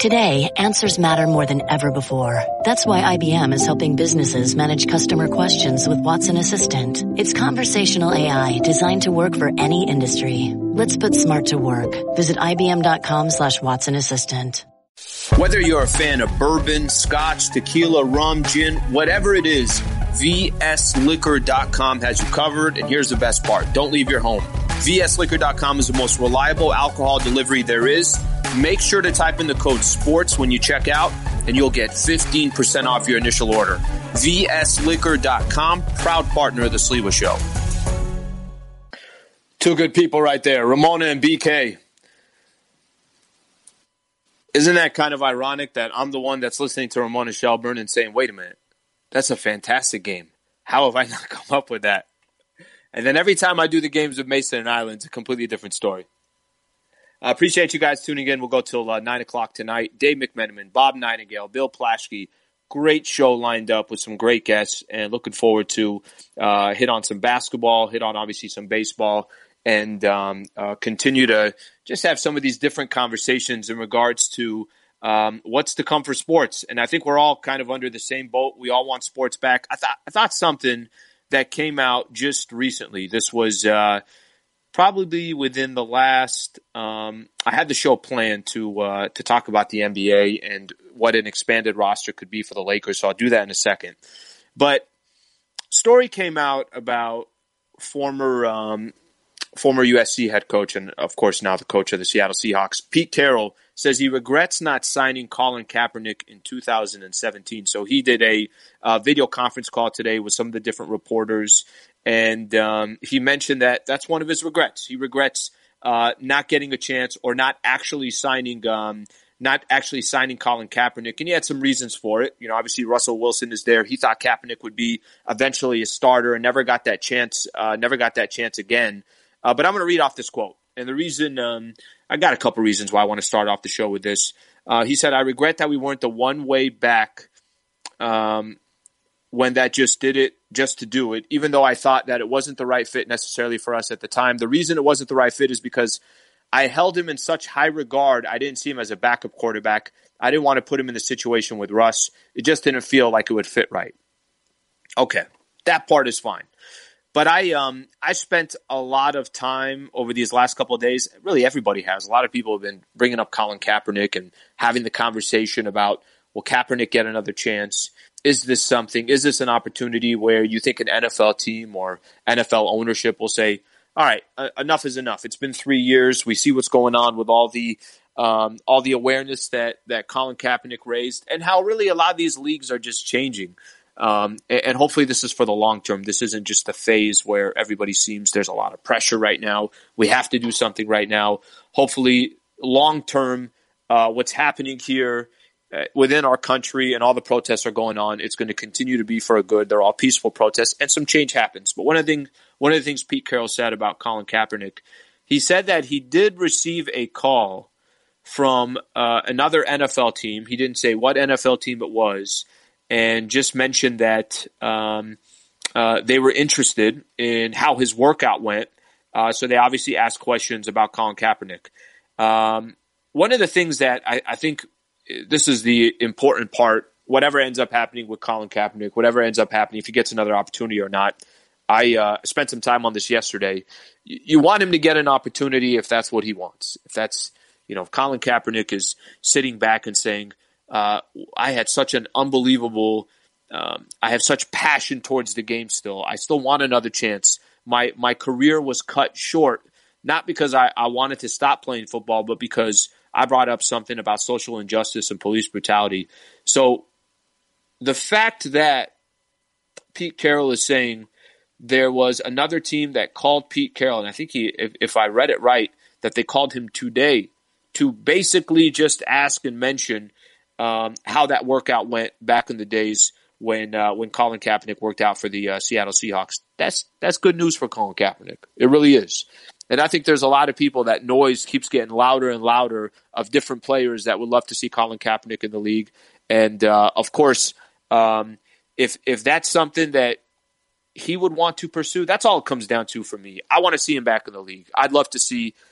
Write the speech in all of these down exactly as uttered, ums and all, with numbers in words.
Today, answers matter more than ever before. That's why I B M is helping businesses manage customer questions with Watson Assistant. It's conversational A I designed to work for any industry. Let's put smart to work. Visit ibm.com slash Watson Assistant. Whether you're a fan of bourbon, scotch, tequila, rum, gin, whatever it is, V S liquor dot com has you covered. And here's the best part. Don't leave your home. V S liquor dot com is the most reliable alcohol delivery there is. Make sure to type in the code SPORTS when you check out, and you'll get fifteen percent off your initial order. V S liquor dot com, proud partner of the Sliwa Show. Two good people right there, Ramona and B K. Isn't that kind of ironic that I'm the one that's listening to Ramona Shelburne and saying, wait a minute, that's a fantastic game. How have I not come up with that? And then every time I do the games with Mason and Island, it's a completely different story. I uh, appreciate you guys tuning in. We'll go till uh, nine o'clock tonight. Dave McMenamin, Bob Nightingale, Bill Plaschke. Great show lined up with some great guests, and looking forward to uh, hit on some basketball, hit on obviously some baseball, and um, uh, continue to just have some of these different conversations in regards to um, what's to come for sports. And I think we're all kind of under the same boat. We all want sports back. I thought I thought something that came out just recently. This was uh, probably within the last um, – I had the show planned to uh, to talk about the N B A and what an expanded roster could be for the Lakers, so I'll do that in a second. But story came out about former um, – former U S C head coach and, of course, now the coach of the Seattle Seahawks, Pete Carroll, says he regrets not signing Colin Kaepernick in two thousand seventeen. So he did a uh, video conference call today with some of the different reporters, and um, he mentioned that that's one of his regrets. He regrets uh, not getting a chance or not actually signing um, not actually signing Colin Kaepernick, and he had some reasons for it. You know, obviously Russell Wilson is there. He thought Kaepernick would be eventually a starter and never got that chance, uh, never got that chance again. Uh, but I'm going to read off this quote. And the reason, um, I got a couple reasons why I want to start off the show with this. Uh, he said, I regret that we weren't the one way back um, when that just did it, just to do it, even though I thought that it wasn't the right fit necessarily for us at the time. The reason it wasn't the right fit is because I held him in such high regard. I didn't see him as a backup quarterback. I didn't want to put him in the situation with Russ. It just didn't feel like it would fit right. Okay, that part is fine. But I um I spent a lot of time over these last couple of days. Really, everybody has. A lot of people have been bringing up Colin Kaepernick and having the conversation about, will Kaepernick get another chance? Is this something? Is this an opportunity where you think an N F L team or N F L ownership will say, all right, uh, enough is enough. It's been three years. We see what's going on with all the um, all the awareness that that Colin Kaepernick raised, and how really a lot of these leagues are just changing. Um, and hopefully this is for the long term. This isn't just a phase where everybody seems there's a lot of pressure right now. We have to do something right now. Hopefully long term, uh, what's happening here uh, within our country and all the protests are going on, it's going to continue to be for a good. They're all peaceful protests and some change happens. But one of the things, one of the things Pete Carroll said about Colin Kaepernick, he said that he did receive a call from uh, another N F L team. He didn't say what N F L team it was, and just mentioned that um, uh, they were interested in how his workout went. Uh, so they obviously asked questions about Colin Kaepernick. Um, one of the things that I, I think this is the important part, whatever ends up happening with Colin Kaepernick, whatever ends up happening, if he gets another opportunity or not, I uh, spent some time on this yesterday. You, you want him to get an opportunity if that's what he wants. If that's, you know, if Colin Kaepernick is sitting back and saying, Uh, I had such an unbelievable, um, I have such passion towards the game still. I still want another chance. My my career was cut short, not because I, I wanted to stop playing football, but because I brought up something about social injustice and police brutality. So the fact that Pete Carroll is saying there was another team that called Pete Carroll, and I think he, if, if I read it right, that they called him today to basically just ask and mention Um, how that workout went back in the days when uh, when Colin Kaepernick worked out for the uh, Seattle Seahawks. That's that's good news for Colin Kaepernick. It really is. And I think there's a lot of people, that noise keeps getting louder and louder of different players that would love to see Colin Kaepernick in the league. And, uh, of course, um, if if that's something that he would want to pursue, that's all it comes down to for me. I want to see him back in the league. I'd love to see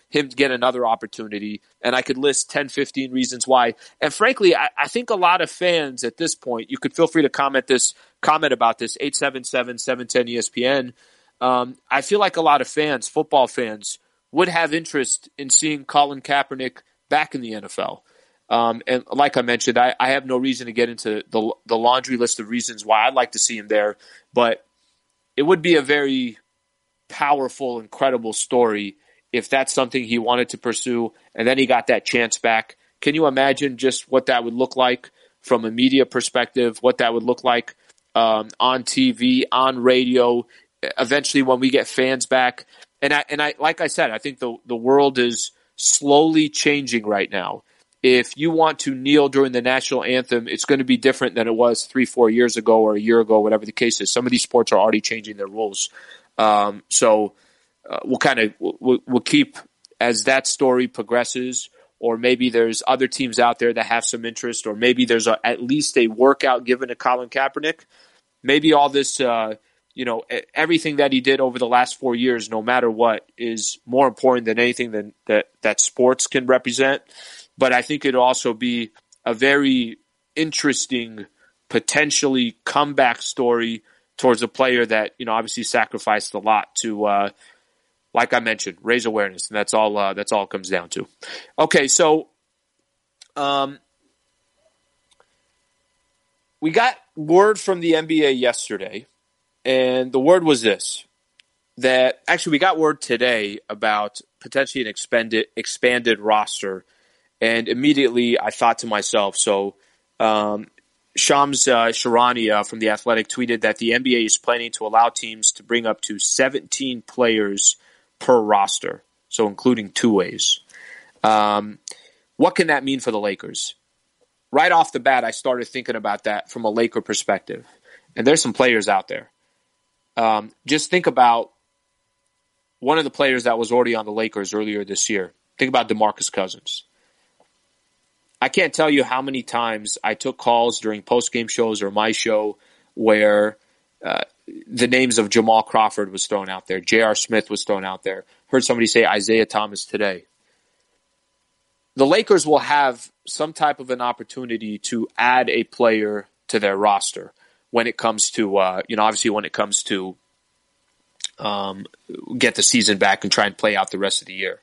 him get another opportunity. And I could list ten, fifteen reasons why. And frankly, I, I think a lot of fans at this point, you could feel free to comment this, comment about this, eight seven seven, seven one zero E S P N. Um, I feel like a lot of fans, football fans, would have interest in seeing Colin Kaepernick back in the N F L. Um, and like I mentioned, I, I have no reason to get into the, the laundry list of reasons why I'd like to see him there, but it would be a very powerful, incredible story if that's something he wanted to pursue and then he got that chance back. Can you imagine just what that would look like from a media perspective, what that would look like um, on T V, on radio, eventually when we get fans back? And I, and I, like I said, I think the, the world is slowly changing right now. If you want to kneel during the national anthem, it's going to be different than it was three, four years ago or a year ago, whatever the case is. Some of these sports are already changing their rules. Um, so uh, we'll kind of we'll, we'll keep as that story progresses, or maybe there's other teams out there that have some interest, or maybe there's a, at least a workout given to Colin Kaepernick. Maybe all this, uh, you know, everything that he did over the last four years, no matter what, is more important than anything than that that sports can represent. But I think it'll also be a very interesting, potentially comeback story towards a player that, you know, obviously sacrificed a lot to, uh, like I mentioned, raise awareness. And that's all, uh, that's all it comes down to. Okay. So, um, we got word from the N B A yesterday, and the word was this, that actually we got word today about potentially an expanded, expanded roster. And immediately I thought to myself, so um, Shams uh, Charania from The Athletic tweeted that the N B A is planning to allow teams to bring up to seventeen players per roster, so including two-ways. Um, what can that mean for the Lakers? Right off the bat, I started thinking about that from a Laker perspective. And there's some players out there. Um, just think about one of the players that was already on the Lakers earlier this year. Think about DeMarcus Cousins. I can't tell you how many times I took calls during post-game shows or my show where uh, the names of Jamal Crawford was thrown out there. J R. Smith was thrown out there. Heard somebody say Isaiah Thomas today. The Lakers will have some type of an opportunity to add a player to their roster when it comes to, uh, you know, obviously when it comes to um, get the season back and try and play out the rest of the year.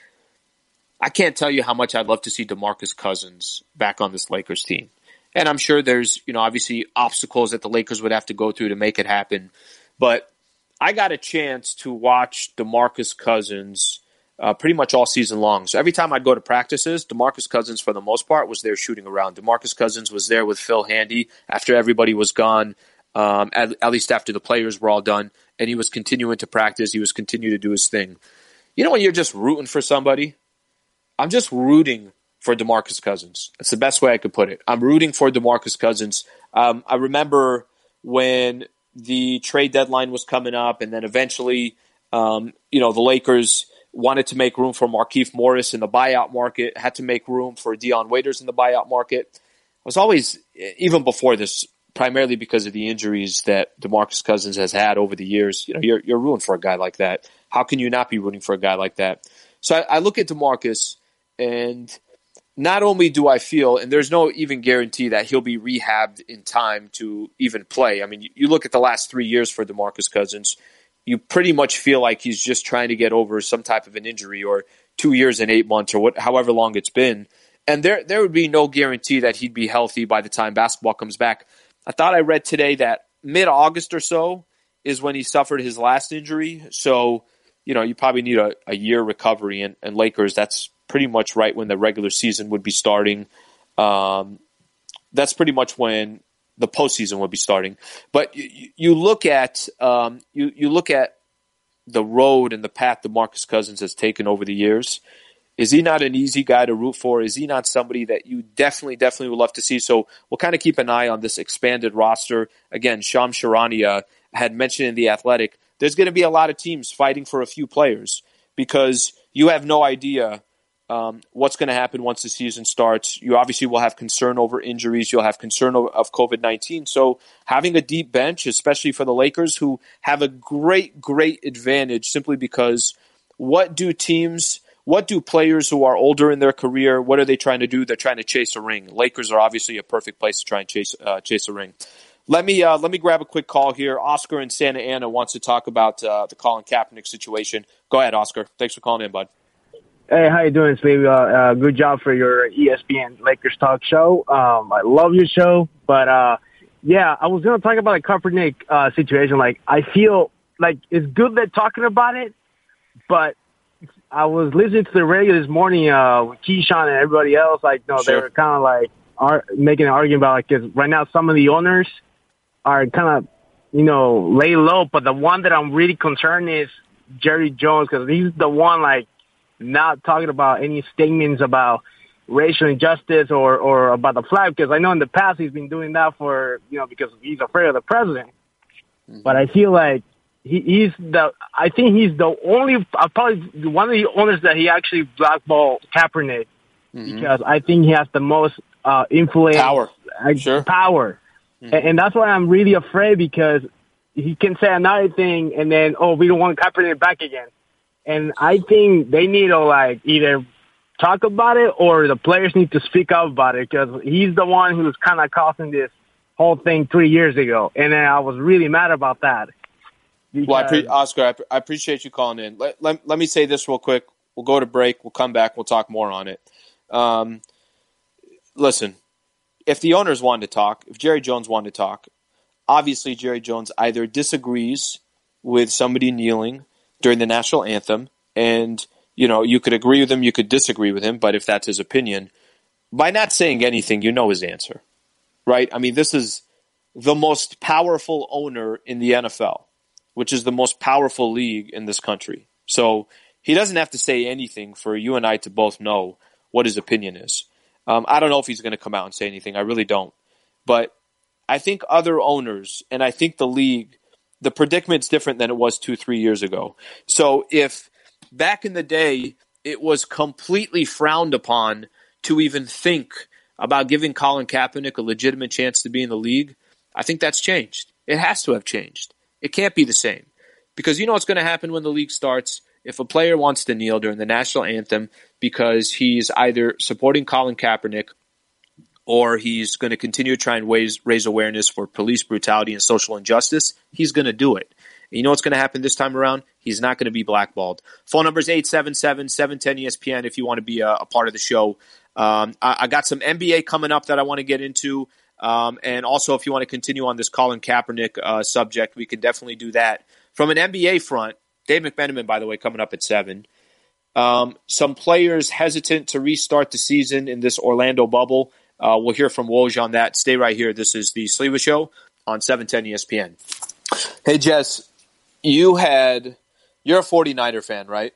I can't tell you how much I'd love to see DeMarcus Cousins back on this Lakers team. And I'm sure there's, you know, obviously obstacles that the Lakers would have to go through to make it happen. But I got a chance to watch DeMarcus Cousins uh, pretty much all season long. So every time I'd go to practices, DeMarcus Cousins, for the most part, was there shooting around. DeMarcus Cousins was there with Phil Handy after everybody was gone, um, at, at least after the players were all done. And he was continuing to practice. He was continuing to do his thing. You know when you're just rooting for somebody? I'm just rooting for DeMarcus Cousins. That's the best way I could put it. I'm rooting for DeMarcus Cousins. Um, I remember when the trade deadline was coming up, and then eventually, um, you know, the Lakers wanted to make room for Markieff Morris in the buyout market, had to make room for Dion Waiters in the buyout market. I was always, even before this, primarily because of the injuries that DeMarcus Cousins has had over the years, you know, you're, you're rooting for a guy like that. How can you not be rooting for a guy like that? So I, I look at DeMarcus, and not only do I feel, and there's no even guarantee that he'll be rehabbed in time to even play. I mean, you, you look at the last three years for DeMarcus Cousins, you pretty much feel like he's just trying to get over some type of an injury, or two years and eight months, or what, however long it's been. And there, there would be no guarantee that he'd be healthy by the time basketball comes back. I thought I read today that mid-August or so is when he suffered his last injury. So, you know, you probably need a, a year recovery, and, and Lakers, that's pretty much right when the regular season would be starting. Um, that's pretty much when the postseason would be starting. But you, you look at um, you you look at the road and the path DeMarcus Cousins has taken over the years. Is he not an easy guy to root for? Is he not somebody that you definitely, definitely would love to see? So we'll kind of keep an eye on this expanded roster. Again, Shams Charania had mentioned in The Athletic, there's going to be a lot of teams fighting for a few players because you have no idea um, what's going to happen once the season starts. You obviously will have concern over injuries. You'll have concern of covid nineteen. So having a deep bench, especially for the Lakers, who have a great, great advantage simply because what do teams, what do players who are older in their career, what are they trying to do? They're trying to chase a ring. Lakers are obviously a perfect place to try and chase uh, chase a ring. Let me uh, let me grab a quick call here. Oscar in Santa Ana wants to talk about uh, the Colin Kaepernick situation. Go ahead, Oscar. Thanks for calling in, bud. Hey, how you doing, Steve? Uh, uh, good job for your E S P N Lakers Talk show. Um, I love your show, but uh, yeah, I was going to talk about the Kaepernick uh, situation. Like, I feel like it's good they're talking about it, but I was listening to the radio this morning uh, with Keyshawn and everybody else. Like, no, sure. they were kind of like are, making an argument about, like, because right now some of the owners are kind of, you know, lay low, but the one that I'm really concerned is Jerry Jones, because he's the one, like, not talking about any statements about racial injustice or, or about the flag, because I know in the past he's been doing that for, you know, because he's afraid of the president. Mm-hmm. But I feel like he, he's the, I think he's the only, uh, probably one of the owners that he actually blackballed Kaepernick, mm-hmm. because I think he has the most uh, influence. Power. Uh, sure. Power. Mm-hmm. And, and that's why I'm really afraid, because he can say another thing and then, oh, we don't want Kaepernick back again. And I think they need to, like, either talk about it or the players need to speak up about it, because he's the one who's kind of causing this whole thing three years ago. And then I was really mad about that. Well, I pre- Oscar, I, pre- I appreciate you calling in. Let, let, let me say this real quick. We'll go to break. We'll come back. We'll talk more on it. Um, listen, if the owners wanted to talk, if Jerry Jones wanted to talk, obviously Jerry Jones either disagrees with somebody kneeling during the national anthem, and, you know, you could agree with him, you could disagree with him, but if that's his opinion, by not saying anything, you know his answer, right? I mean, this is the most powerful owner in the N F L, which is the most powerful league in this country. So he doesn't have to say anything for you and I to both know what his opinion is. Um, I don't know if he's going to come out and say anything. I really don't. But I think other owners, and I think the league, the predicament's different than it was two, three years ago. So if back in the day it was completely frowned upon to even think about giving Colin Kaepernick a legitimate chance to be in the league, I think that's changed. It has to have changed. It can't be the same. Because you know what's going to happen when the league starts? If a player wants to kneel during the national anthem because he's either supporting Colin Kaepernick or he's going to continue to try and raise, raise awareness for police brutality and social injustice, he's going to do it. And you know what's going to happen this time around? He's not going to be blackballed. Phone number is eight seven seven, seven one zero, E S P N if you want to be a, a part of the show. Um, I, I got some N B A coming up that I want to get into. Um, and also, if you want to continue on this Colin Kaepernick uh, subject, we can definitely do that. From an N B A front, Dave McMenamin, by the way, coming up at seven. Um, some players hesitant to restart the season in this Orlando bubble. Uh, we'll hear from Woj on that. Stay right here. This is the Sleva Show on seven ten E S P N. Hey, Jess, you had – you're a 49er fan, right?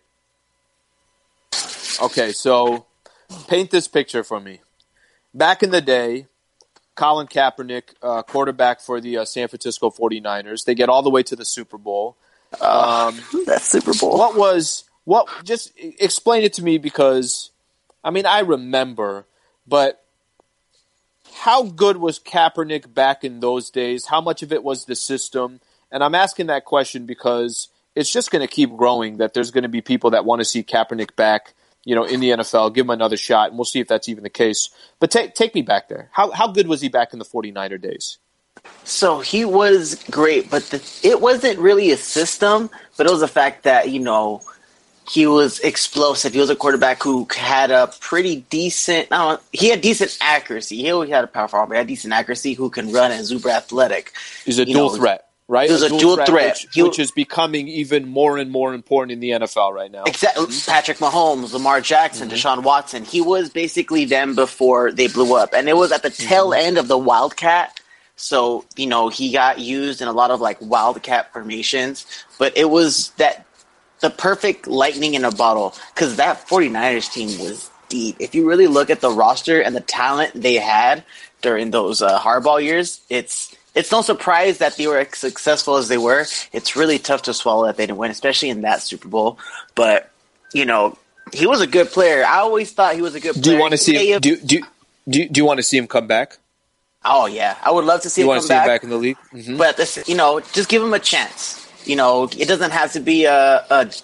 Okay, so paint this picture for me. Back in the day, Colin Kaepernick, uh, quarterback for the uh, San Francisco 49ers, they get all the way to the Super Bowl. Um, uh, that Super Bowl. What was – what? Just explain it to me, because, I mean, I remember, but – how good was Kaepernick back in those days? How much of it was the system? And I'm asking that question because it's just going to keep growing, that there's going to be people that want to see Kaepernick back, you know, in the N F L, give him another shot, and we'll see if that's even the case. But take take me back there. How how good was he back in the 49er days? So he was great, but the, it wasn't really a system, but it was the fact that, you know, he was explosive. He was a quarterback who had a pretty decent. I don't. He had decent accuracy. He always had a powerful arm, but he had decent accuracy. Who can run and super athletic. He's a you dual know, threat, right? He was a, a dual, dual threat, threat. Which, he, which is becoming even more and more important in the N F L right now. Exactly. Patrick Mahomes, Lamar Jackson, mm-hmm. Deshaun Watson. He was basically them before they blew up, and it was at the tail mm-hmm. end of the Wildcat. So you know he got used in a lot of like Wildcat formations, but it was that. The perfect lightning in a bottle, because that 49ers team was deep. If you really look at the roster and the talent they had during those uh, hardball years, it's it's no surprise that they were as successful as they were. It's really tough to swallow that they didn't win, especially in that Super Bowl. But, you know, he was a good player. I always thought he was a good player. Do you want to see him, do, do, do, do you want to see him come back? Oh, yeah. I would love to see you him want come to see back. him back in the league? Mm-hmm. But, this, you know, just give him a chance. You know, it doesn't have to be a, a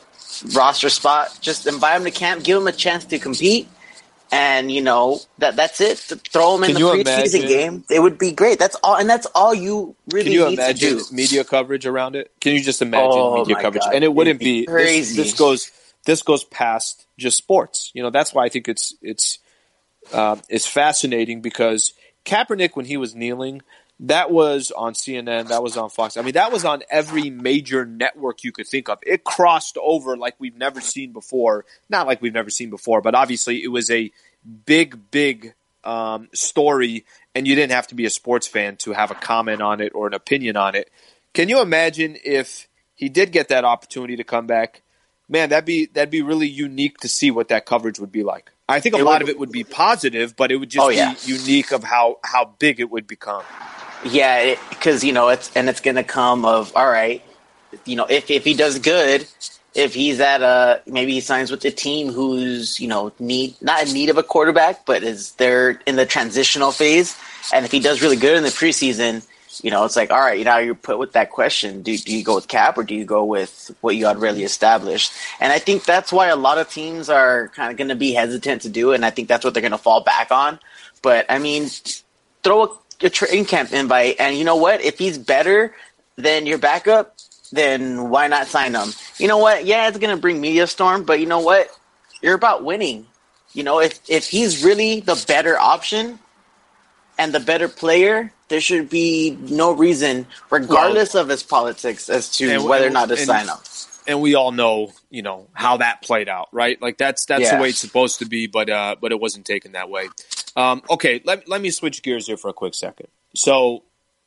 roster spot. Just invite him to camp, give him a chance to compete, and you know that that's it. Throw him in Can the you preseason imagine- game. It would be great. That's all, and that's all you really Can you need imagine to do. media coverage around it? Can you just imagine Oh, media my coverage? God. And it wouldn't It'd be be this, crazy. this goes this goes past just sports. You know, that's why I think it's it's uh, it's fascinating because Kaepernick, when he was kneeling, that was on C N N, that was on Fox. I mean, that was on every major network you could think of. It crossed over like we've never seen before. Not like we've never seen before, but obviously it was a big, big um, story, and you didn't have to be a sports fan to have a comment on it or an opinion on it. Can you imagine if he did get that opportunity to come back? Man, that'd be that'd be really unique to see what that coverage would be like. I think a It lot would- of it would be positive, but it would just Oh, yeah. be unique of how, how big it would become. Yeah, because you know it's and it's gonna come of all right. You know, if if he does good, if he's at a maybe he signs with a team who's you know need not in need of a quarterback, but is they're in the transitional phase, and if he does really good in the preseason, you know it's like all right, you know you're put with that question: do do you go with Cap or do you go with what you already established? And I think that's why a lot of teams are kind of going to be hesitant to do it, and I think that's what they're going to fall back on. But I mean, throw a a training camp invite, and you know what? If he's better than your backup, then why not sign him? You know what? Yeah, it's gonna bring media storm, but you know what? You're about winning. You know, if if he's really the better option and the better player, there should be no reason, regardless well, of his politics, as to and, whether or and, not to and, sign him. And we all know, you know, how that played out, right? Like that's that's Yeah. the way it's supposed to be, but uh, but it wasn't taken that way. Um, okay, let let me switch gears here for a quick second. So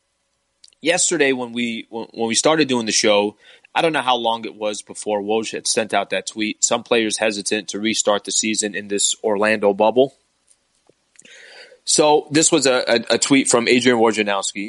yesterday when we when, when we started doing the show, I don't know how long it was before Woj had sent out that tweet. Some players hesitant to restart the season in this Orlando bubble. So this was a, a, a tweet from Adrian Wojnarowski.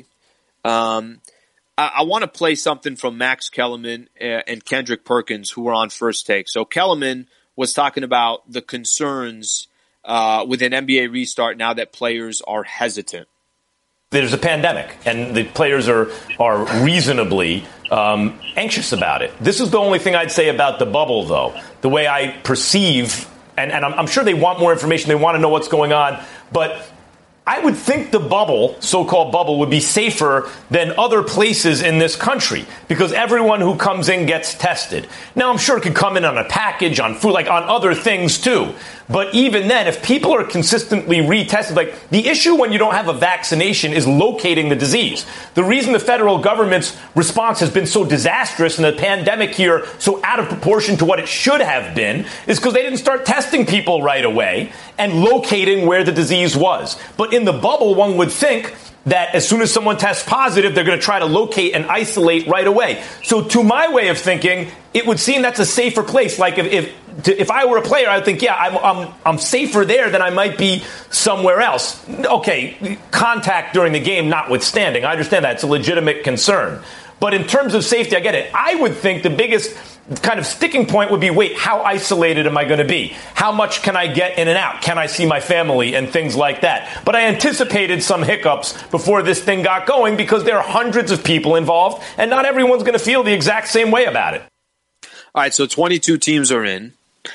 Um, I, I want to play something from Max Kellerman and Kendrick Perkins, who were on First Take. So Kellerman was talking about the concerns uh, with an N B A restart now that players are hesitant. There's a pandemic, and the players are are reasonably um, anxious about it. This is the only thing I'd say about the bubble, though. The way I perceive, and, and I'm, I'm sure they want more information, they want to know what's going on, but I would think the bubble, so-called bubble, would be safer than other places in this country because everyone who comes in gets tested. Now, I'm sure it could come in on a package, on food, like on other things, too. But even then, if people are consistently retested, like the issue when you don't have a vaccination is locating the disease. The reason the federal government's response has been so disastrous and the pandemic here so out of proportion to what it should have been is because they didn't start testing people right away and locating where the disease was. But in the bubble, one would think that as soon as someone tests positive, they're going to try to locate and isolate right away. So to my way of thinking, it would seem that's a safer place. Like if if, to, if I were a player, I would think, yeah, I'm, I'm I'm safer there than I might be somewhere else. Okay, contact during the game notwithstanding. I understand that. It's a legitimate concern. But in terms of safety, I get it. I would think the biggest kind of sticking point would be, wait, how isolated am I going to be? How much can I get in and out? Can I see my family and things like that? But I anticipated some hiccups before this thing got going because there are hundreds of people involved and not everyone's going to feel the exact same way about it. All right, so twenty-two teams are in.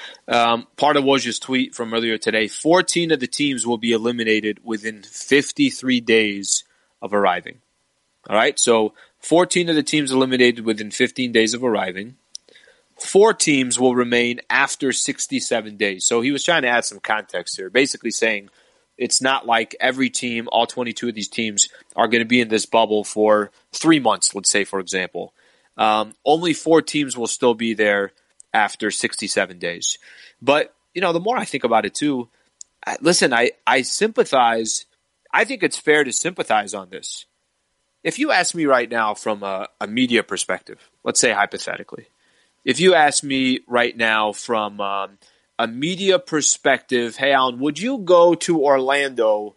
Um, part of Woj's tweet from earlier today, fourteen of the teams will be eliminated within fifty-three days of arriving. All right, so fourteen of the teams eliminated within fifteen days of arriving. Four teams will remain after sixty-seven days. So he was trying to add some context here, basically saying it's not like every team, all twenty-two of these teams, are going to be in this bubble for three months, let's say, for example. Um, only four teams will still be there after sixty-seven days. But, you know, the more I think about it, too, I, listen, I, I sympathize. I think it's fair to sympathize on this. If you ask me right now from a, a media perspective, let's say hypothetically, if you ask me right now from um, a media perspective, hey, Alan, would you go to Orlando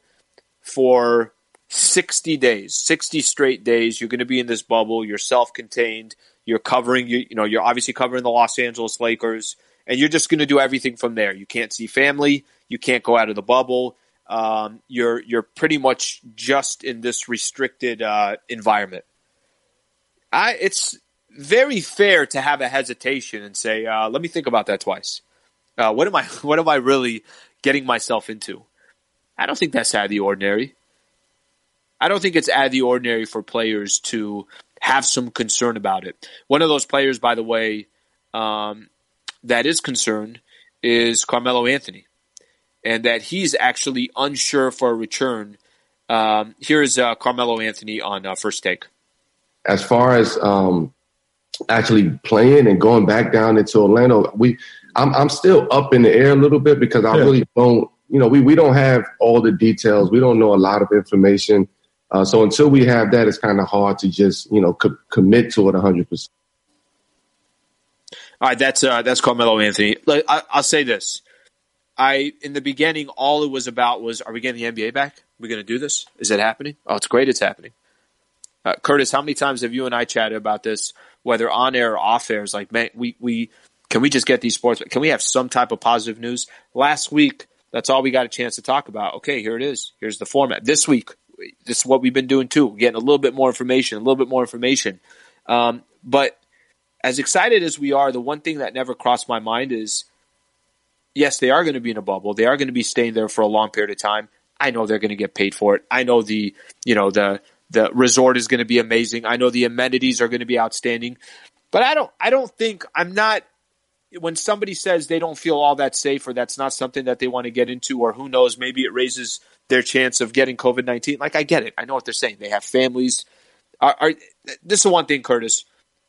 for sixty days, sixty straight days? You're going to be in this bubble. You're self-contained. You're covering, you, you know, you're obviously covering the Los Angeles Lakers, and you're just going to do everything from there. You can't see family. You can't go out of the bubble. Um, you're you're pretty much just in this restricted uh, environment. I it's very fair to have a hesitation and say, uh, let me think about that twice. Uh, what am I, what am I really getting myself into? I don't think that's out of the ordinary. I don't think it's out of the ordinary for players to have some concern about it. One of those players, by the way, um, that is concerned is Carmelo Anthony, and that he's actually unsure for a return. Um, here's uh, Carmelo Anthony on uh, First Take. As far as um, actually playing and going back down into Orlando, we I'm, I'm still up in the air a little bit because I yeah. really don't, you know, we, we don't have all the details. We don't know a lot of information. Uh, so until we have that, it's kind of hard to just, you know, co- commit to it one hundred percent. All right, that's uh, that's Carmelo Anthony. Like, I, I'll say this. I in the beginning, all it was about was, are we getting the N B A back? Are we going to do this? Is it happening? Oh, it's great. It's happening. Uh, Curtis, how many times have you and I chatted about this, whether on air or off air? It's like, man, we, we can we just get these sports? Can we have some type of positive news? Last week, that's all we got a chance to talk about. Okay, here it is. Here's the format. This week, this is what we've been doing too. We're getting a little bit more information, a little bit more information. Um, but as excited as we are, the one thing that never crossed my mind is, yes, they are going to be in a bubble. They are going to be staying there for a long period of time. I know they're going to get paid for it. I know the, you know, the the resort is going to be amazing. I know the amenities are going to be outstanding. But I don't I don't think I'm not when somebody says they don't feel all that safe or that's not something that they want to get into, or who knows, maybe it raises their chance of getting COVID nineteen. Like, I get it. I know what they're saying. They have families. Are, are this is the one thing, Curtis.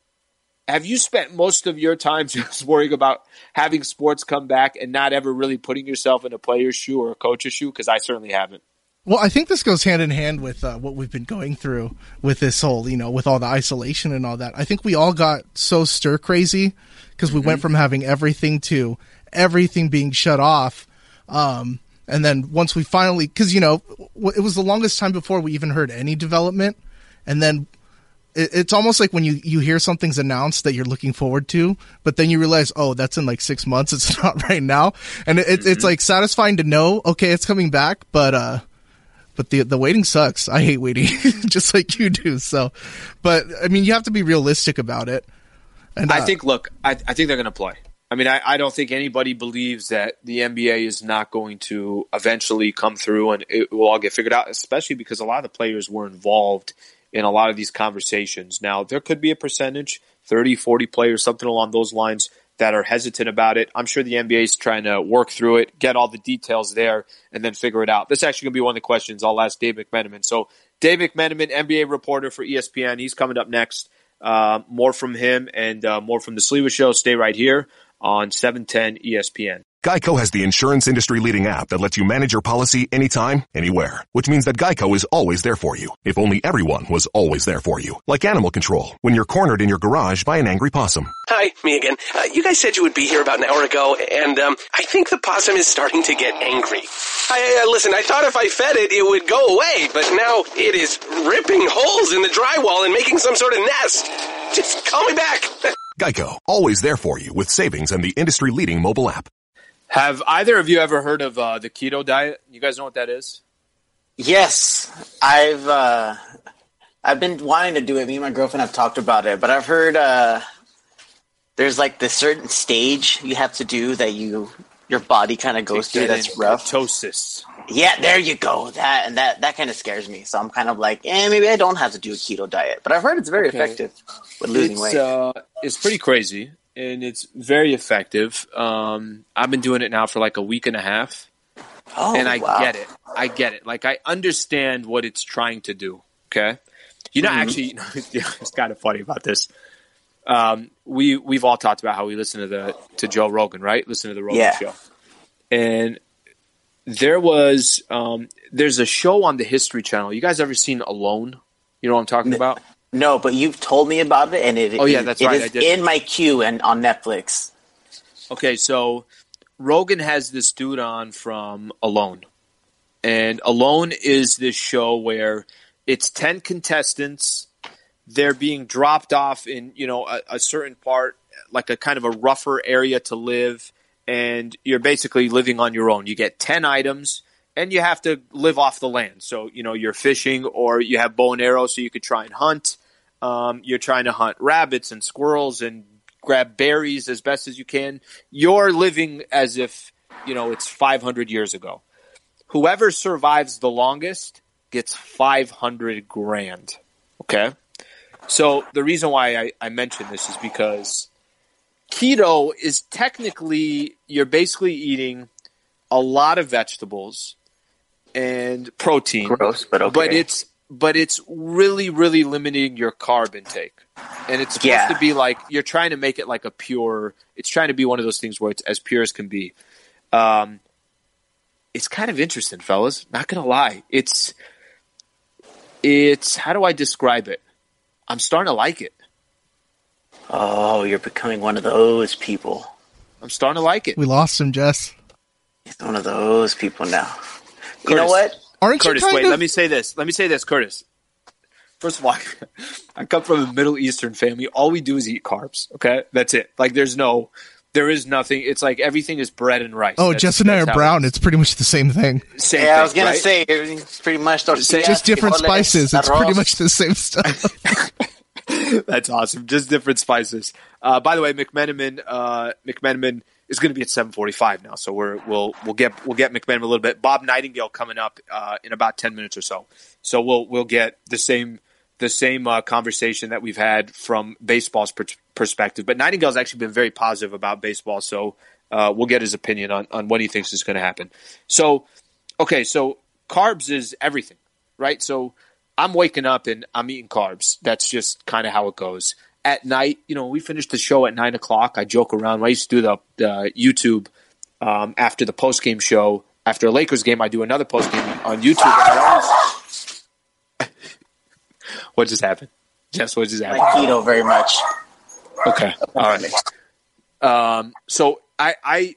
Have you spent most of your time just worrying about having sports come back and not ever really putting yourself in a player's shoe or a coach's shoe? Because I certainly haven't. Well, I think this goes hand in hand with uh, what we've been going through with this whole, you know, with all the isolation and all that. I think we all got so stir crazy because we mm-hmm. went from having everything to everything being shut off. Um, and then once we finally, because, you know, it was the longest time before we even heard any development. And then it, it's almost like when you, you hear something's announced that you're looking forward to, but then you realize, oh, that's in like six months. It's not right now. And it, mm-hmm. it's like satisfying to know, okay, it's coming back, but, uh, But the the waiting sucks. I hate waiting, just like you do. So, but I mean, you have to be realistic about it. And uh, I think, look, I, I think they're going to play. I mean, I, I don't think anybody believes that the N B A is not going to eventually come through and it will all get figured out, especially because a lot of the players were involved in a lot of these conversations. Now, there could be a percentage, thirty, forty players, something along those lines, that are hesitant about it. I'm sure the N B A is trying to work through it, get all the details there, and then figure it out. This is actually going to be one of the questions I'll ask Dave McMenamin. So Dave McMenamin, N B A reporter for E S P N, he's coming up next. Uh, more from him and uh, more from the Sliwa Show. Stay right here on seven ten E S P N. Geico has the insurance industry-leading app that lets you manage your policy anytime, anywhere. Which means that Geico is always there for you. If only everyone was always there for you. Like animal control, when you're cornered in your garage by an angry possum. Hi, me again. Uh, you guys said you would be here about an hour ago, and um, I think the possum is starting to get angry. I, uh, listen, I thought if I fed it, it would go away, but now it is ripping holes in the drywall and making some sort of nest. Just call me back. Geico, always there for you with savings and the industry-leading mobile app. Have either of you ever heard of uh, the keto diet? You guys know what that is? Yes, I've uh, I've been wanting to do it. Me and my girlfriend have talked about it, but I've heard uh, there's like this certain stage you have to do that you your body kind of goes through. That's rough. Ketosis. Yeah, there you go. That and that that kind of scares me. So I'm kind of like, eh, maybe I don't have to do a keto diet. But I've heard it's very okay. effective with losing it's, weight. Uh, it's pretty crazy. And it's very effective. Um, I've been doing it now for like a week and a half. Oh, and I wow. get it. I get it. Like, I understand what it's trying to do. Okay. You know, mm-hmm. actually, you know, it's kind of funny about this. Um, we, we've all talked about how we listen to the, to Joe Rogan, right? Listen to the Rogan yeah. show. And there was, um, there's a show on the History Channel. You guys ever seen Alone? You know what I'm talking no. about? No, but you've told me about it, and it, oh, yeah, it, that's it right. is I did. in my queue and on Netflix. Okay, so Rogan has this dude on from Alone. And Alone is this show where it's ten contestants. They're being dropped off in, you know, a, a certain part, like a kind of a rougher area to live. And you're basically living on your own. You get ten items. And you have to live off the land. So, you know, you're fishing or you have bow and arrow so you could try and hunt. um, you're trying to hunt rabbits and squirrels and grab berries as best as you can. You're living as if, you know, it's five hundred years ago. Whoever survives the longest gets five hundred grand. Okay? So the reason why I, I mention this is because keto is technically, you're basically eating a lot of vegetables and protein. Gross, but okay. But it's, but it's really, really limiting your carb intake. And it's supposed yeah. to be like, you're trying to make it like a pure, it's trying to be one of those things where it's as pure as can be. Um, it's kind of interesting, fellas. Not going to lie. It's, it's, how do I describe it? I'm starting to like it. Oh, you're becoming one of those people. I'm starting to like it. We lost him, Jess. He's one of those people now. Curtis, you know what? Aren't Curtis, you kind wait, of... let me say this. Let me say this, Curtis. First of all, I come from a Middle Eastern family. All we do is eat carbs, okay? That's it. Like, there's no, there is nothing. It's like everything is bread and rice. Oh, that's, Jess and I are brown. It it's pretty much the same thing. Same yeah, thing, I was going right? to say, everything's pretty much... Just different spices. It's pretty much the same stuff. That's awesome. Just different spices. Uh, by the way, McMenamin, uh, McMenamin is going to be at seven forty-five now, so we're, we'll we'll get we'll get McMenamin a little bit. Bob Nightingale coming up uh, in about ten minutes or so. So we'll we'll get the same the same uh, conversation that we've had from baseball's per- perspective. But Nightingale's actually been very positive about baseball, so uh, we'll get his opinion on on what he thinks is going to happen. So okay, so carbs is everything, right? So I'm waking up and I'm eating carbs. That's just kind of how it goes. At night, you know, we finish the show at nine o'clock. I joke around. I used to do the, the YouTube um, after the post-game show. After a Lakers game, I do another post-game on YouTube. I always... What just happened? Jess, what just happened? Like keto very much. Okay. All right. Um, so I, I,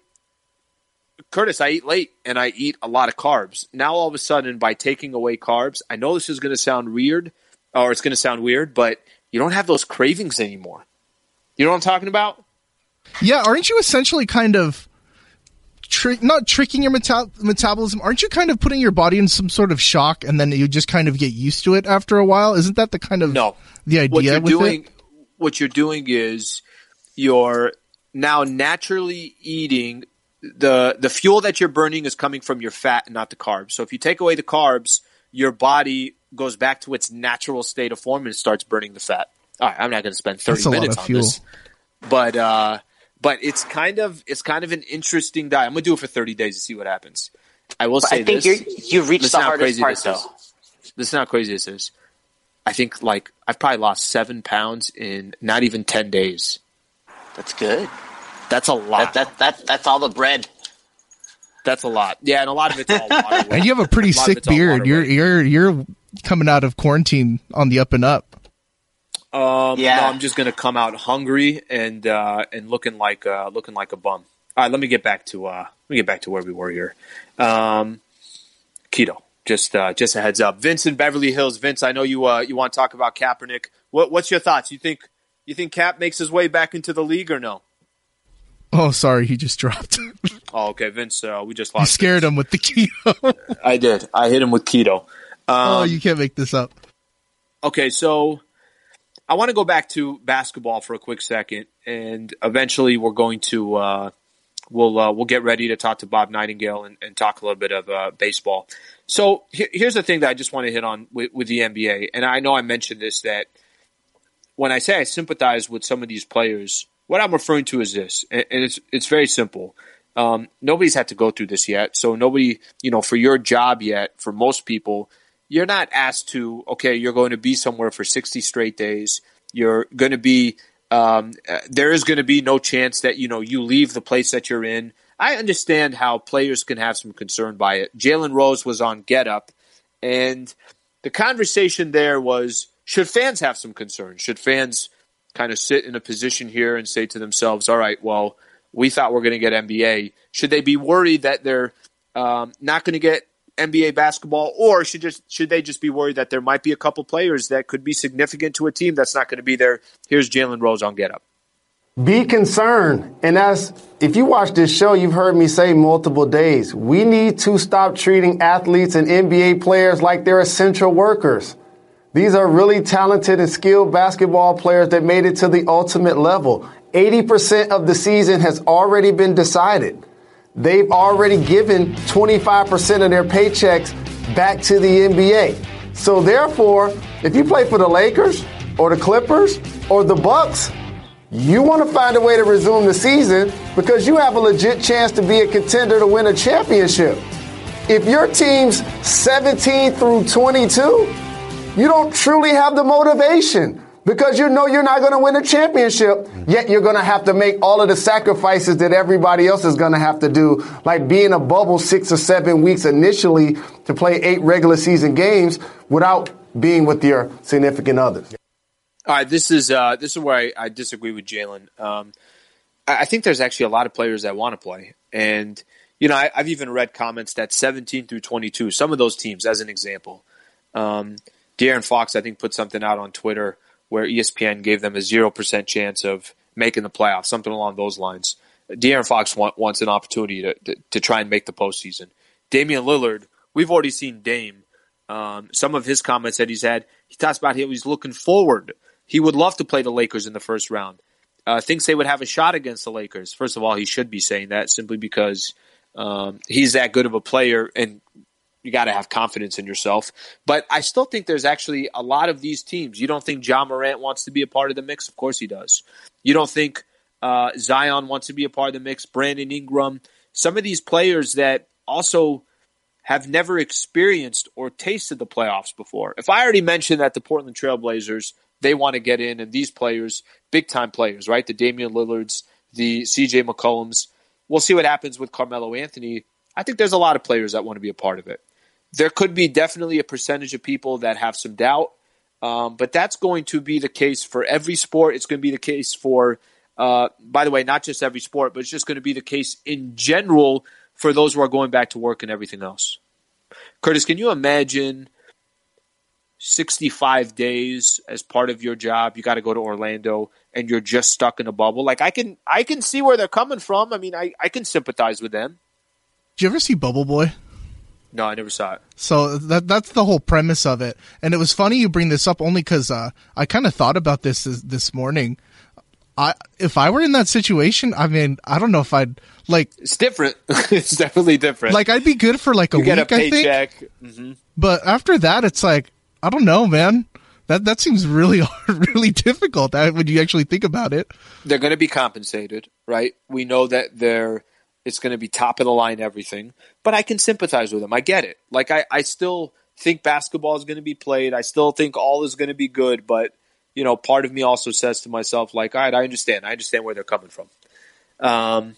Curtis, I eat late and I eat a lot of carbs. Now, all of a sudden, by taking away carbs, I know this is going to sound weird, or it's going to sound weird, but you don't have those cravings anymore. You know what I'm talking about? Yeah, aren't you essentially kind of tri- not tricking your meta- metabolism? Aren't you kind of putting your body in some sort of shock, and then you just kind of get used to it after a while? Isn't that the kind of no. the idea what you're with doing, it? What you're doing is you're now naturally eating the the fuel that you're burning is coming from your fat and not the carbs. So if you take away the carbs, your body goes back to its natural state of form and starts burning the fat. All right, I'm not going to spend thirty minutes on fuel. this, but uh, but it's kind of it's kind of an interesting diet. I'm going to do it for thirty days to see what happens. I will but say I think this: you're, you've reached the hardest part, this though. Is. This is how crazy this is. I think like I've probably lost seven pounds in not even ten days. That's good. That's a lot. That, that that that's all the bread. That's a lot. Yeah, and a lot of it's all water weight. And you have a pretty a sick beard. You're weight. you're you're coming out of quarantine on the up and up. Um, yeah. No, I'm just gonna come out hungry and uh, and looking like uh, looking like a bum. All right, let me get back to uh, let me get back to where we were here. Um, keto. Just uh, just a heads up. Vince in Beverly Hills. Vince, I know you uh, you want to talk about Kaepernick. What what's your thoughts? You think you think Cap makes his way back into the league or no? Oh, sorry, he just dropped. Oh, okay, Vince. Uh, we just lost. You scared Vince. him with the keto. I did. I hit him with keto. Um, oh, you can't make this up. Okay, so I want to go back to basketball for a quick second, and eventually we're going to uh, we'll uh, we'll get ready to talk to Bob Nightingale and, and talk a little bit of uh, baseball. So here, here's the thing that I just want to hit on with, with the N B A, and I know I mentioned this, that when I say I sympathize with some of these players, what I'm referring to is this, and it's it's very simple. Um, nobody's had to go through this yet, so nobody, you know, for your job yet, for most people, you're not asked to, okay, you're going to be somewhere for sixty straight days. You're going to be, um, uh, there is going to be no chance that, you know, you leave the place that you're in. I understand how players can have some concern by it. Jalen Rose was on Get Up, and the conversation there was, should fans have some concern? Should fans kind of sit in a position here and say to themselves, all right, well, we thought we we're going to get N B A. Should they be worried that they're um, not going to get N B A basketball, or should just should they just be worried that there might be a couple players that could be significant to a team that's not going to be there? Here's Jalen Rose on Get Up. Be concerned. And as if you watch this show, you've heard me say multiple days, we need to stop treating athletes and N B A players like they're essential workers. These are really talented and skilled basketball players that made it to the ultimate level. eighty percent of the season has already been decided. They've already given twenty-five percent of their paychecks back to the N B A. So therefore, if you play for the Lakers or the Clippers or the Bucks, you want to find a way to resume the season because you have a legit chance to be a contender to win a championship. If your team's seventeen through twenty-two, you don't truly have the motivation because you know you're not going to win a championship, yet you're going to have to make all of the sacrifices that everybody else is going to have to do, like being in a bubble six or seven weeks initially to play eight regular season games without being with your significant others. All right, this is uh, this is where I, I disagree with Jalen. Um, I, I think there's actually a lot of players that want to play. And, you know, I, I've even read comments that seventeen through twenty-two, some of those teams, as an example, um, De'Aaron Fox, I think, put something out on Twitter where E S P N gave them a zero percent chance of making the playoffs, something along those lines. De'Aaron Fox want, wants an opportunity to, to, to try and make the postseason. Damian Lillard, we've already seen Dame. Um, some of his comments that he's had, he talks about how he's looking forward. He would love to play the Lakers in the first round. Uh, thinks they would have a shot against the Lakers. First of all, he should be saying that simply because um, he's that good of a player, and you got to have confidence in yourself. But I still think there's actually a lot of these teams. You don't think Ja Morant wants to be a part of the mix? Of course he does. You don't think uh, Zion wants to be a part of the mix? Brandon Ingram. Some of these players that also have never experienced or tasted the playoffs before. If I already mentioned that the Portland Trail Blazers, they want to get in, and these players, big-time players, right? The Damian Lillards, the C J McCollums. We'll see what happens with Carmelo Anthony. I think there's a lot of players that want to be a part of it. There could be definitely a percentage of people that have some doubt, um, but that's going to be the case for every sport. It's going to be the case for, uh, by the way, not just every sport, but it's just going to be the case in general for those who are going back to work and everything else. Curtis, can you imagine sixty-five days as part of your job? You got to go to Orlando and you're just stuck in a bubble. Like I can, I can see where they're coming from. I mean, I, I can sympathize with them. Did you ever see Bubble Boy? No, I never saw it. So that that's the whole premise of it. And it was funny you bring this up only because uh, I kind of thought about this, this this morning. I if I were in that situation, I mean, I don't know if I'd like. It's different. It's definitely different. Like I'd be good for like a you week, get a paycheck. I think. Mm-hmm. But after that, it's like I don't know, man. That that seems really hard, really difficult. When you actually think about it, they're going to be compensated, right? We know that they're. It's going to be top of the line everything, but I can sympathize with them. I get it. Like I, I still think basketball is going to be played. I still think all is going to be good, but you know, part of me also says to myself, like, all right, I understand. I understand where they're coming from. Um,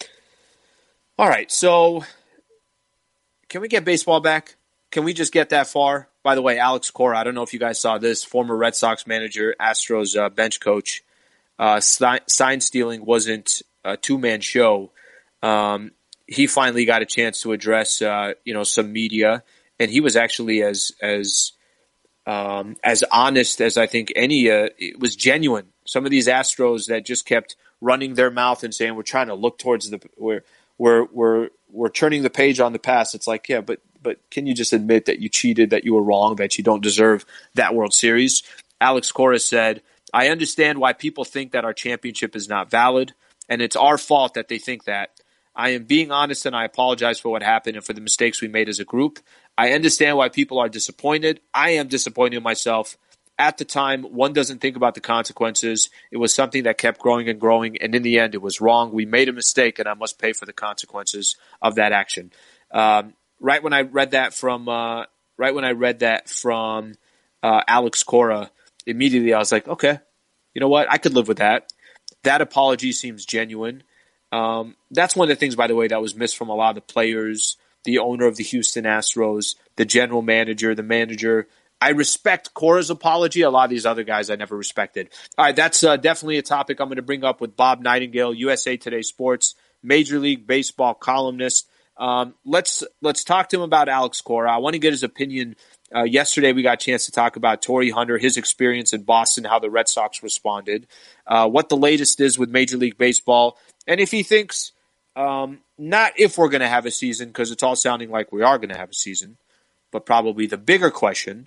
all right, so can we get baseball back? Can we just get that far? By the way, Alex Cora, I don't know if you guys saw this, former Red Sox manager, Astros uh, bench coach, uh, sign stealing wasn't a two-man show. Um, he finally got a chance to address, uh, you know, some media, and he was actually as as um, as honest as I think any. Uh, it was genuine. Some of these Astros that just kept running their mouth and saying, "We're trying to look towards the we're we're we're we're turning the page on the past." It's like, yeah, but but can you just admit that you cheated, that you were wrong, that you don't deserve that World Series? Alex Cora said, "I understand why people think that our championship is not valid, and it's our fault that they think that. I am being honest, and I apologize for what happened and for the mistakes we made as a group. I understand why people are disappointed. I am disappointed in myself. At the time, one doesn't think about the consequences. It was something that kept growing and growing, and in the end, it was wrong. We made a mistake, and I must pay for the consequences of that action." Um, right when I read that from, uh, right when I read that from uh, Alex Cora, immediately I was like, okay, you know what? I could live with that. That apology seems genuine. Um, that's one of the things, by the way, that was missed from a lot of the players, the owner of the Houston Astros, the general manager, the manager. I respect Cora's apology. A lot of these other guys I never respected. All right, that's uh, definitely a topic I'm going to bring up with Bob Nightingale, U S A Today Sports, Major League Baseball columnist. Um, let's let's talk to him about Alex Cora. I want to get his opinion. Uh, yesterday we got a chance to talk about Torrey Hunter, his experience in Boston, how the Red Sox responded, uh, what the latest is with Major League Baseball, and if he thinks, um, not if we're going to have a season, because it's all sounding like we are going to have a season, but probably the bigger question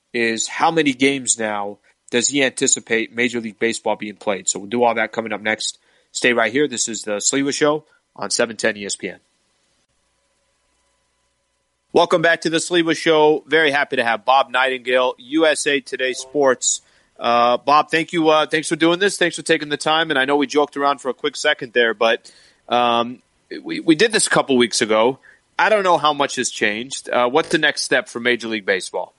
is how many games now does he anticipate Major League Baseball being played? So we'll do all that coming up next. Stay right here. This is the Sliwa Show on seven ten E S P N. Welcome back to the Sliwa Show. Very happy to have Bob Nightingale, U S A Today Sports. Uh, Bob, thank you. Uh, thanks for doing this. Thanks for taking the time. And I know we joked around for a quick second there, but um, we, we did this a couple weeks ago. I don't know how much has changed. Uh, what's the next step for Major League Baseball?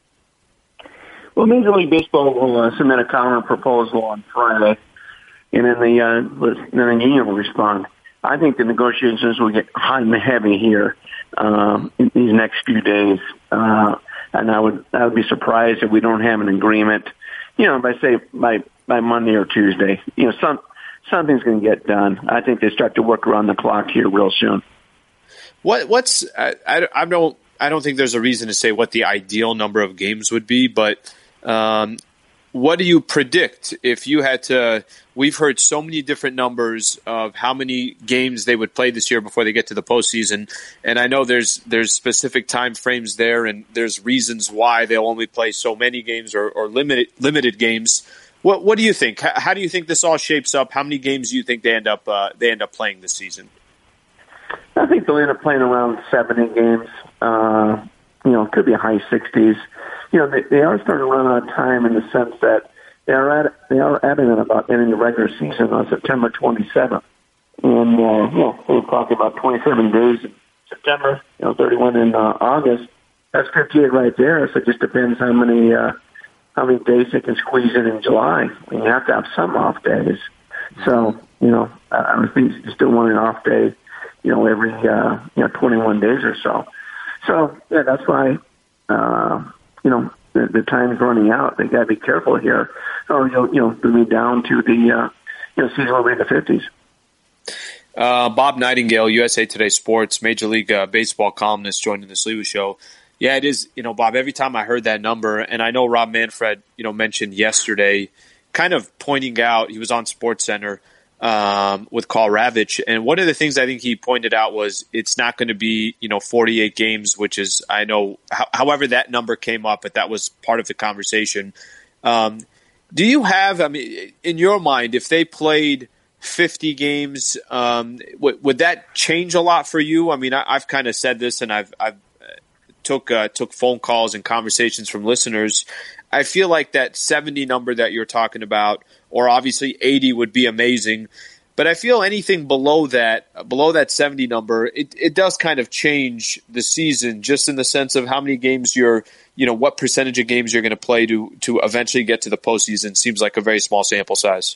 Well, Major League Baseball will uh, submit a counter proposal on Friday, and then the uh, then the union will respond. I think the negotiations will get hot and heavy here um, in these next few days, uh, and I would I would be surprised if we don't have an agreement. You know, by say by by Monday or Tuesday. You know, some something's going to get done. I think they start to work around the clock here real soon. What what's I, I, I don't I don't think there's a reason to say what the ideal number of games would be, but um, what do you predict if you had to? We've heard so many different numbers of how many games they would play this year before they get to the postseason, and I know there's there's specific time frames there, and there's reasons why they'll only play so many games or, or limited limited games. What what do you think? How, how do you think this all shapes up? How many games do you think they end up uh, they end up playing this season? I think they'll end up playing around seventy games. Uh, you know, it could be high sixties. You know, they, they are starting to run out of time in the sense that they are at they are adding it about ending the regular season on September twenty-seventh, and uh, you know, we're talking about twenty-seven days in September. You know, thirty-one in uh, August. That's fifty-eight right there. So it just depends how many uh, how many days they can squeeze in in July. And you have to have some off days. So you know, I, I think you still want an off day. You know, every uh, you know twenty-one days or so. So yeah, that's why uh, you know the, the time's running out. They got to be careful here, or you'll you know they'll be down to the uh, you know season will be in the fifties. Uh, Bob Nightingale, U S A Today Sports, Major League uh, Baseball columnist, joining the Sliwa Show. Yeah, it is. You know, Bob. Every time I heard that number, and I know Rob Manfred, you know, mentioned yesterday, kind of pointing out he was on SportsCenter. Um, with Carl Ravitch. And one of the things I think he pointed out was it's not going to be, you know, forty-eight games, which is, I know, ho- however that number came up, but that was part of the conversation. Um, do you have, I mean, in your mind, if they played fifty games, um, w- would that change a lot for you? I mean, I- I've kind of said this, and I've, I've took, uh, took phone calls and conversations from listeners. I feel like that seventy number that you're talking about, or obviously eighty would be amazing, but I feel anything below that, below that seventy number, it, it does kind of change the season, just in the sense of how many games you're, you know, what percentage of games you're going to play to to eventually get to the postseason. Seems like a very small sample size.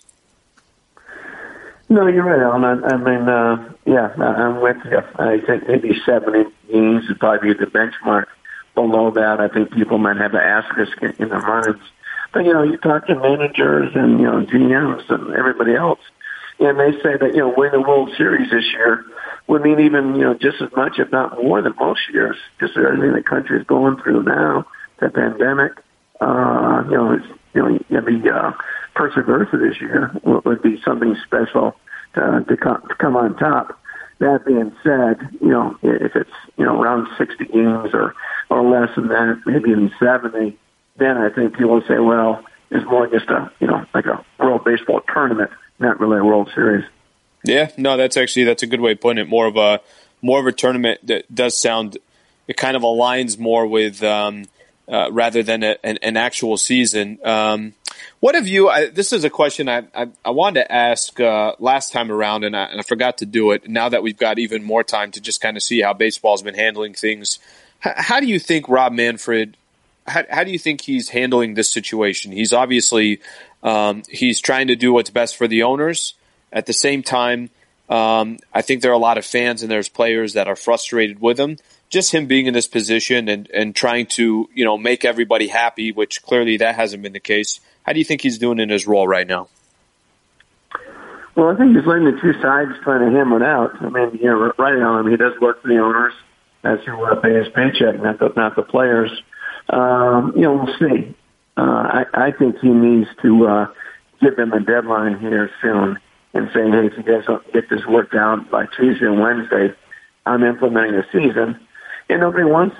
No, you're right, Alan. I, I mean, uh, yeah, I'm with you. I think maybe seventy games would probably be the benchmark. Below that, I think people might have an asterisk in their minds. But, you know, you talk to managers and, you know, G Ms and everybody else, and they say that, you know, winning the World Series this year would mean even, you know, just as much, if not more than most years, just everything the country is going through now, the pandemic. Uh, you know, it's, you know, the uh, perseverance this year would be something special to, to, come, to come on top. That being said, you know, if it's, you know, around sixty games or, or less than that, maybe even seventy, then I think people will say, well, it's more just a, you know, like a World Baseball tournament, not really a World Series. Yeah, no, that's actually, that's a good way of putting it. More of a, more of a tournament that does sound, it kind of aligns more with, um, uh, rather than a, an, an actual season. Um, what have you, I, this is a question I, I, I wanted to ask uh, last time around, and I, and I forgot to do it. Now that we've got even more time to just kind of see how baseball's been handling things, H- how do you think Rob Manfred, how, how do you think he's handling this situation? He's obviously, um, he's trying to do what's best for the owners. At the same time, um, I think there are a lot of fans and there's players that are frustrated with him. Just him being in this position and, and trying to, you know, make everybody happy, which clearly that hasn't been the case. How do you think he's doing in his role right now? Well, I think he's letting the two sides trying to hammer it out. I mean, you know, right now, I mean, he does work for the owners. That's who uh, pay his paycheck, not the, not the players. Um, you know, we'll see. Uh, I, I think he needs to uh, give them a deadline here soon and say, hey, if you guys don't get this worked out by Tuesday and Wednesday, I'm implementing the season. And nobody wants that.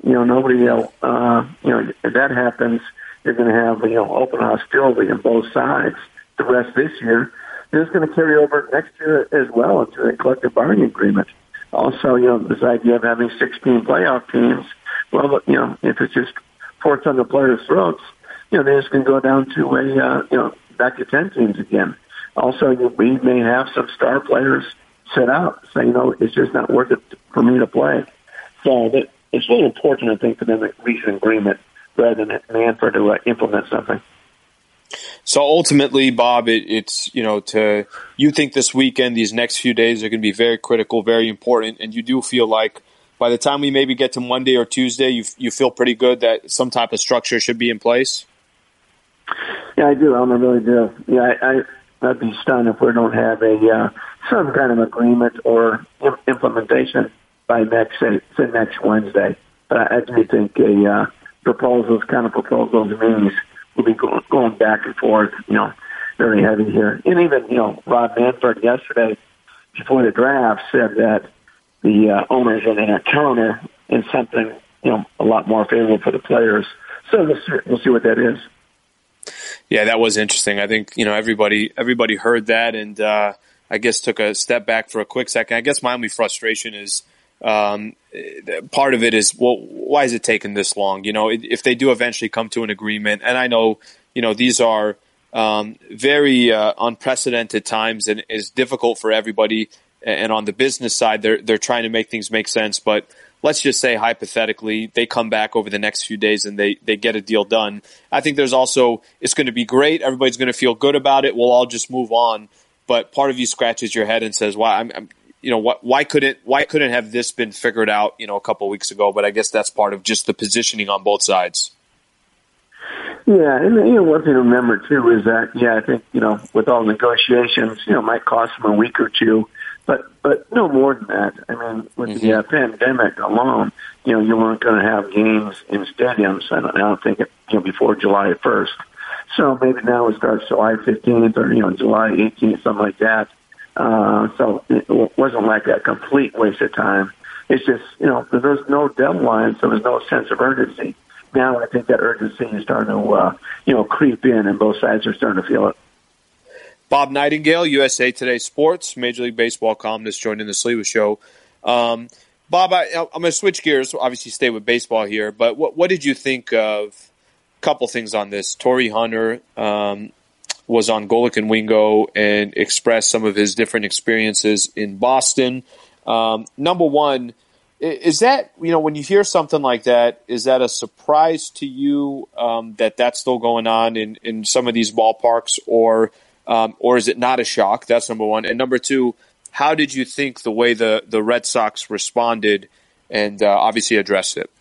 you know, nobody else, uh, you know, if that happens, you're going to have, you know, open hostility on both sides the rest of this year. And it's going to carry over next year as well into a collective bargaining agreement. Also, you know, this idea of having sixteen playoff teams, well, you know, if it's just forced on the players' throats, you know, then it's going to go down to a, uh, you know, back to ten teams again. Also, you, we may have some star players sit out, say, you know, it's just not worth it for me to play. So that, it's really important, I think, for them to reach an agreement rather than Manfred to uh, implement something. So ultimately, Bob, it, it's, you know, to you think this weekend, these next few days are going to be very critical, very important, and you do feel like by the time we maybe get to Monday or Tuesday, you you feel pretty good that some type of structure should be in place? Yeah, I do. I really do. Yeah, I, I, I'd be stunned if we don't have a uh, some kind of agreement or im- implementation by next say, say next Wednesday. But I, I do think a uh, proposals, kind of proposals, means we'll be going, going back and forth, you know, very heavy here. And even, you know, Rob Manfred yesterday, before the draft, said that the uh, owners are going to counter in something, you know, a lot more favorable for the players. So we'll see, we'll see what that is. Yeah, that was interesting. I think, you know, everybody everybody heard that and uh, I guess took a step back for a quick second. I guess my only frustration is um, part of it is, well, why is it taking this long? You know, if they do eventually come to an agreement, and I know, you know, these are um, very uh, unprecedented times and it's difficult for everybody. And on the business side, they're they're trying to make things make sense. But let's just say hypothetically, they come back over the next few days and they, they get a deal done. I think there's also, it's going to be great. Everybody's going to feel good about it. We'll all just move on. But part of you scratches your head and says, "Why? I'm, I'm you know, what? Why couldn't why couldn't have this been figured out, you know, a couple of weeks ago?" But I guess that's part of just the positioning on both sides. Yeah, and you know, one thing to remember too is that, yeah, I think, you know, with all negotiations, you know, it might cost them a week or two. But but no more than that. I mean, with mm-hmm. the uh, pandemic alone, you know, you weren't going to have games in stadiums. I don't, I don't think it, you know, before July first. So maybe now it starts July fifteenth or, you know, July eighteenth, something like that. Uh, so it wasn't like a complete waste of time. It's just, you know, there's no deadline, so there's no sense of urgency. Now I think that urgency is starting to, uh, you know, creep in, and both sides are starting to feel it. Bob Nightingale, U S A Today Sports, Major League Baseball columnist, joined in the Sliwa Show. Um, Bob, I, I'm going to switch gears, obviously stay with baseball here, but what, what did you think of a couple things on this? Torrey Hunter um, was on Golic and Wingo and expressed some of his different experiences in Boston. Um, number one, is that, you know, when you hear something like that, is that a surprise to you um, that that's still going on in, in some of these ballparks, or Um, or is it not a shock? That's number one. And number two, how did you think the way the, the Red Sox responded and uh, obviously addressed it?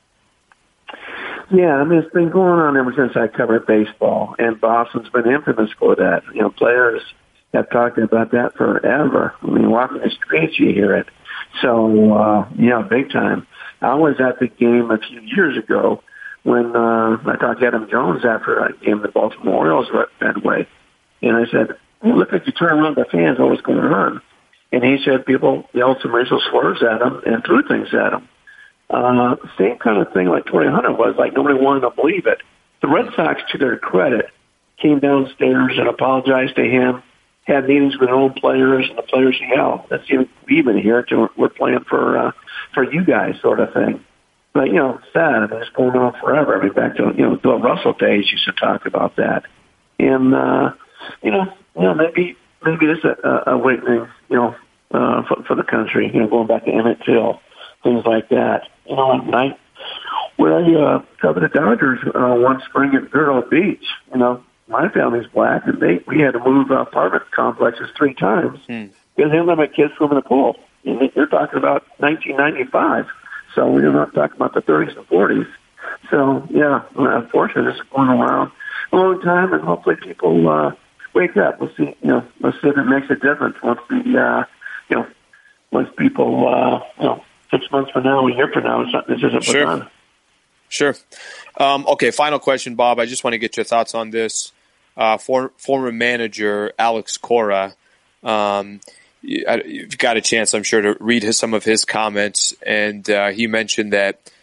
Yeah, I mean, it's been going on ever since I covered baseball, and Boston's been infamous for that. You know, players have talked about that forever. I mean, walking the streets, you hear it. So, uh, yeah, big time. I was at the game a few years ago when uh, I talked to Adam Jones after I game the Baltimore Orioles were at Fenway. And I said, hey, look, if you turn around the fans, what's going on? And he said people yelled some racial slurs at him and threw things at him. Uh, same kind of thing like Torrey Hunter was, like nobody wanted to believe it. The Red Sox, to their credit, came downstairs and apologized to him, had meetings with their own players, and the players yelled, "That's even, we've been here, to, we're playing for uh, for you guys," sort of thing. But, you know, it's sad. I mean, it's going on forever. I mean, back to, you know, Bill Russell days used to talk about that. And, uh, you know, you know, maybe maybe this is a, a awakening, you know, uh, for, for the country. You know, going back to Emmett Till, things like that. You know, at night, when I uh, covered the Dodgers uh, one spring at Vero Beach, you know, my family's black, and they we had to move uh, apartment complexes three times because they didn't let my kids swim in the pool. And you're talking about nineteen ninety-five, so we're not talking about the thirties and forties. So yeah, unfortunately, this is going around a long time, and hopefully people uh, wake up. We'll see. You know, let's see if it makes a difference once the uh, you know once people uh, you know six months from now, a year from now, it's not, this isn't sure. on. Sure. Um, okay, final question, Bob. I just want to get your thoughts on this. Uh, for, former manager Alex Cora, um, you, you've got a chance, I'm sure, to read his, some of his comments, and uh, he mentioned that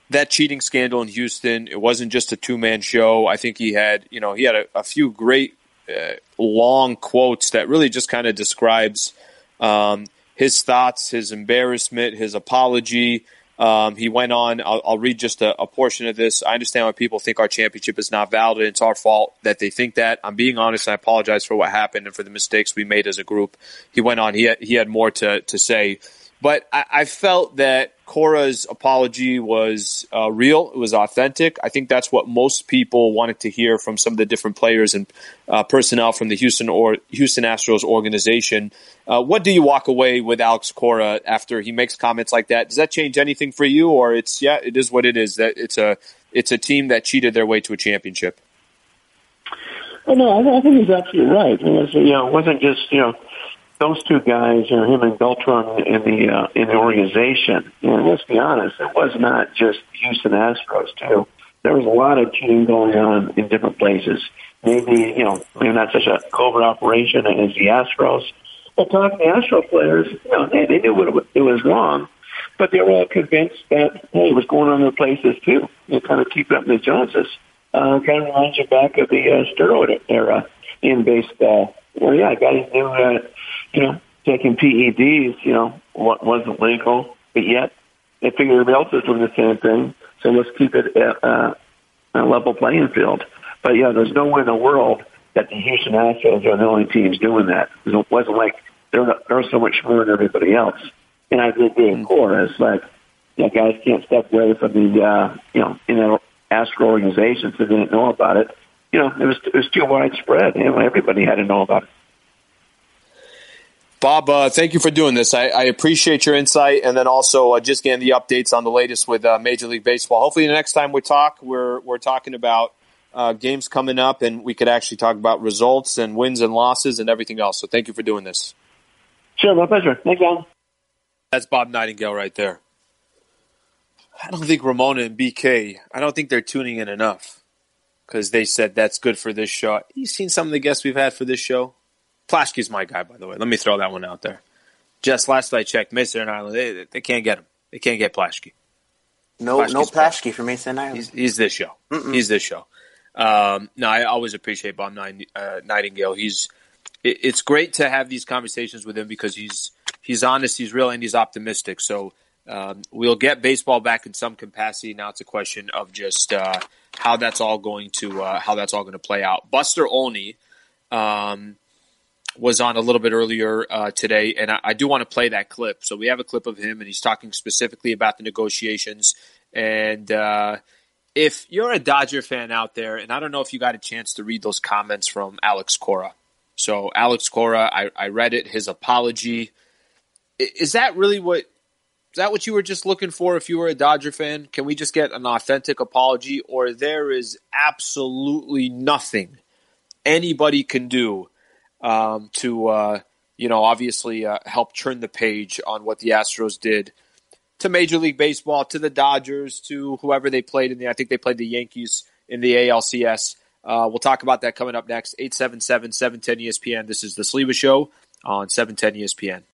that cheating scandal in Houston, it wasn't just a two-man show. I think he had, you know, he had a, a few great uh, long quotes that really just kind of describes um, his thoughts, his embarrassment, his apology. Um, he went on, I'll, I'll read just a, a portion of this. I understand why people think our championship is not valid. It's our fault that they think that. I'm being honest, and I apologize for what happened and for the mistakes we made as a group. He went on, he had, he had more to, to say. But I, I felt that Cora's apology was uh, real. It was authentic. I think that's what most people wanted to hear from some of the different players and uh, personnel from the Houston or Houston Astros organization. Uh, what do you walk away with Alex Cora after he makes comments like that? Does that change anything for you, or it's yeah, it is what it is? That it's a it's a team that cheated their way to a championship. Well, no, I think he's absolutely right. It was, you know, it wasn't just you know. Those two guys, you know, him and Beltran in the uh, in the organization. And let's be honest, it was not just Houston Astros too. There was a lot of cheating going on in different places. Maybe you know, maybe not such a covert operation as the Astros. But talking to the Astro players, you know, they, they knew what it was, it was wrong, but they were all convinced that hey, it was going on in other places too. You know, kind of keep up the Joneses. Uh, kind of reminds you back of the uh, steroid era in baseball. Well, yeah, guys knew that. You know, taking P E Ds, you know, what wasn't legal, but yet they figured everybody else was doing the same thing. So let's keep it at uh, a level playing field. But yeah, there's no way in the world that the Houston Astros are the only teams doing that. It wasn't like they're not, they're so much more than everybody else. And I did the core. It's like, yeah, guys can't step away from the, uh, you know, in an Astro organization so they didn't know about it. You know, it was it was too widespread. You know, everybody had to know about it. Bob, uh, thank you for doing this. I, I appreciate your insight, and then also uh, just getting the updates on the latest with uh, Major League Baseball. Hopefully, the next time we talk, we're we're talking about uh, games coming up, and we could actually talk about results and wins and losses and everything else. So, thank you for doing this. Sure, my pleasure. Thanks, Alan. That's Bob Nightingale right there. I don't think Ramona and B K. I don't think they're tuning in enough because they said that's good for this show. You seen some of the guests we've had for this show? Plaschke's my guy, by the way. Let me throw that one out there. Just last I checked, Mason Island, they, they can't get him. They can't get Plaschke. No, Plaschke's no Plaschke for Mason Island. He's, he's this show. Mm-mm. He's this show. Um, no, I always appreciate Bob uh, Nightingale. He's it, it's great to have these conversations with him because he's he's honest, he's real, and he's optimistic. So um, we'll get baseball back in some capacity. Now it's a question of just uh, how that's all going to uh, how that's all going to play out. Buster Olney. Um, was on a little bit earlier uh, today, and I, I do want to play that clip. So we have a clip of him, and he's talking specifically about the negotiations. And uh, if you're a Dodger fan out there, and I don't know if you got a chance to read those comments from Alex Cora. So Alex Cora, I, I read it, his apology. Is that really what is that what you were just looking for if you were a Dodger fan? Can we just get an authentic apology? Or there is absolutely nothing anybody can do Um, to, uh, you know, obviously uh, help turn the page on what the Astros did to Major League Baseball, to the Dodgers, to whoever they played in the, I think they played the Yankees in the A L C S. Uh, we'll talk about that coming up next. eight seven seven, seven one zero E S P N. This is the Sleva Show on seven ten E S P N.